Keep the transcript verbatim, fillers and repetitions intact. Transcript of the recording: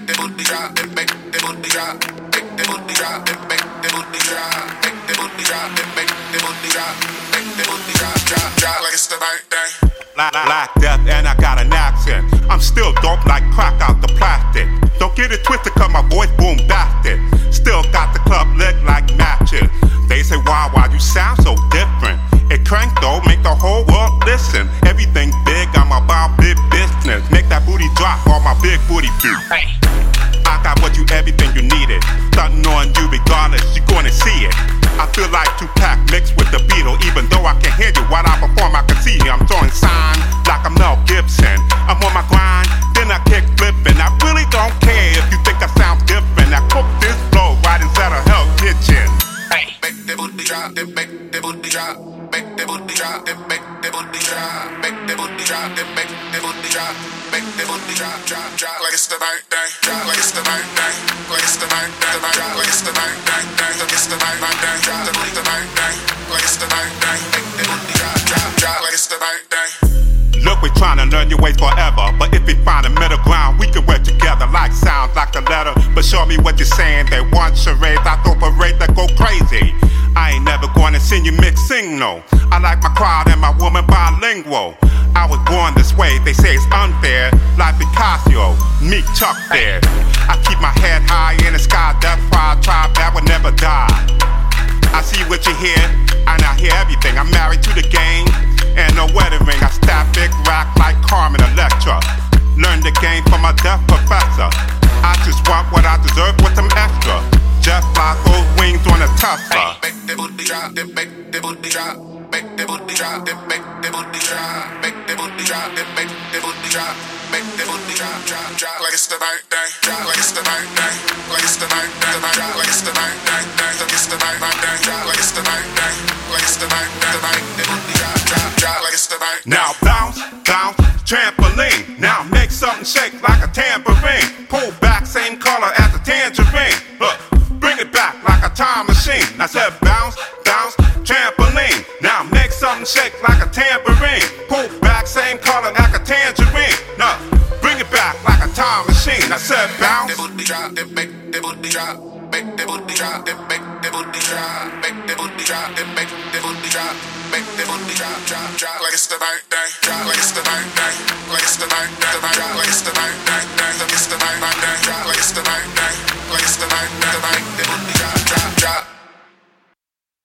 the booty drop, then make the booty drop, make the booty drop, then make the booty drop, make the booty drop, then make the booty drop, make the booty drop, drop, drop like it's the birthday. Like death and I got an accent. I'm still dope like crack out the plastic. Don't get it twisted cause my voice boom bastard. Still got the club lit like matches. They say wow, why you sound so different. It crank though, make the whole world listen. Everything big, I'm about big business. Make that booty drop on my big booty beat. Hey. I got what you, everything you needed. Stunting on you regardless, you gonna see it. I feel like Tupac mixed with the Beatles. Even though I can't hear you while I perform, I can see you. I'm throwing signs like I'm Mel Gibson. I'm on my grind, then I kick flipping. I really don't care if you think I sound different. I cook this flow right inside a hell kitchen. Hey. Make the booty drop, then make the booty drop. Make the booty drop, then make the booty drop. Make the booty drop, then make the booty drop. Make the booty drop, drop, drop like it's the birthday. Drop like it's the birthday. Like it's the birthday. Drop like it's the birthday. It's the birthday. Drop the booty the birthday. Like it's the birthday. Make the booty drop, drop, drop like it's the birthday. Look, we're trying to learn your ways forever. But if we find a middle ground, we can work together. Like sounds like the letter. But show me what you're saying. They want charades. I throw parades that go crazy. I ain't never gonna sing you mixed signal. I like my crowd and my woman bilingual. I was born this way, they say it's unfair. Like Picasso, meet Chuck there. I keep my head high in the sky, that's why I try, that would never die. I see what you hear, and I hear everything. I'm married to the game, and no wedding ring. I stab big rock like Carmen Electra. Learn the game from my deaf professor. I just want what I deserve with some extra. Just like those wings on a Tesla. Make the booty drop, then make the booty drop. Make the booty drop, then make the booty drop. Make the booty drop, then make the booty drop. Make the booty drop, drop, drop like it's the birthday. Drop like it's the birthday. Like it's the birthday. Drop like it's the birthday. It's the birthday. Drop like it's the birthday. Like it's the birthday. Make the booty drop, drop, drop like it's the birthday. Now bounce, bounce, trampoline. Now make something shake like a tambourine. Pull back, same color as a tangerine. Look, bring it back like a time machine. I said bounce, bounce, trampoline. Now make something shake like a tambourine. Pull back, same color like a tangerine. No, bring it back like a time machine. I said bounce. The booty drop, then make the booty drop. Make the booty drop, then make the booty drop. Make the booty drop, then make the booty drop. Make the booty drop, drop, drop like it's the birthday. Drop like it's the birthday. Like it's the birthday. Drop like it's the birthday. It's the birthday. Drop like it's the birthday. Like it's the birthday. Make the booty drop, drop, drop.